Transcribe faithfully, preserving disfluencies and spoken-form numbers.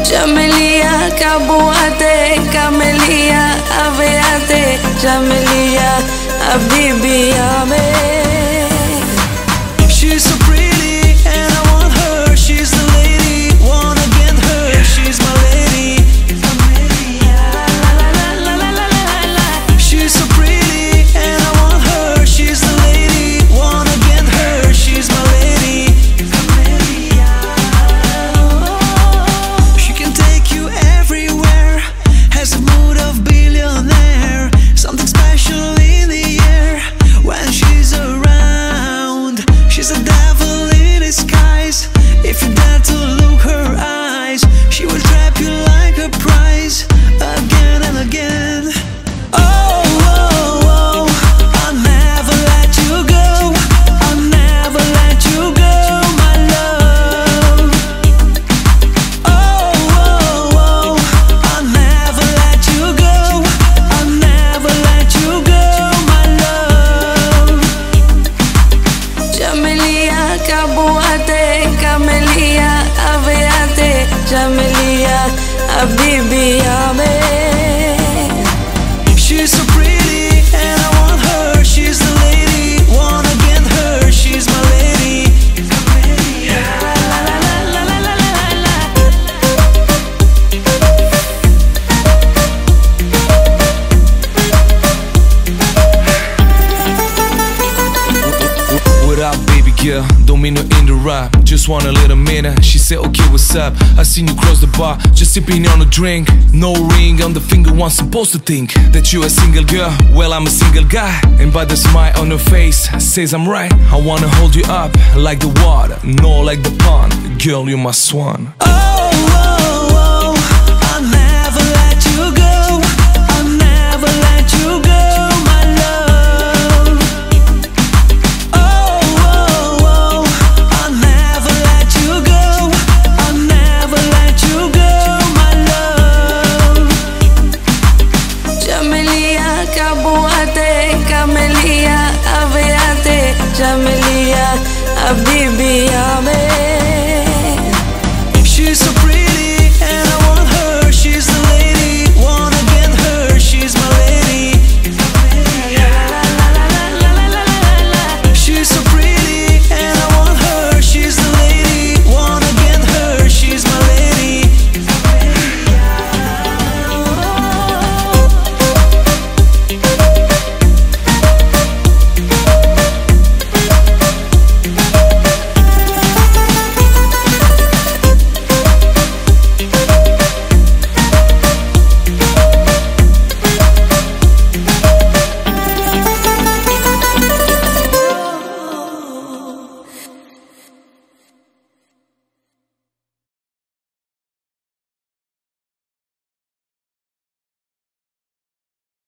Jamelia, Kabuate, Camelia, Aveate, Jamelia, Habibi, Amen. She's so pretty and I want her. She's the lady, wanna get her. She's my lady. She's so pretty and I want her. She's the lady, wanna get her. She's my lady. She can take you everywhere. Has the mood of billionaire. Something special in the air when she's around. She's a devil in disguise. If you dare to look her eyes, she will trap you like a prize again and again. Oh, oh, oh, I'll never let you go. I'll never let you go, my love. Oh, oh, oh, I'll never let you go. I'll never let you go, my love. Jamelia, Kabuate, Camelia, Aveate, Jamelia, Habibi, Amen. She's so pretty and I want her. She's the lady, wanna get her. She's my lady. What up, baby girl? Don't mean to interrupt. Just want a little minute. She said, okay, what's up? I seen you cross the bar, just sipping on a drink. No ring on the finger, one supposed to think that you a single girl. Well, I'm a single guy, and by the smile on her face says I'm right. I wanna hold you up like the water, no like the pond. Girl, you're my swan. Oh, oh, oh, I'll never let you go. I'll never let you go, my love. Oh, oh, oh, I'll never let you go. I'll never let you go, my love. Jamelia, Kabuate, Camelia, Aveate, Jamelia, Habibi, Amen.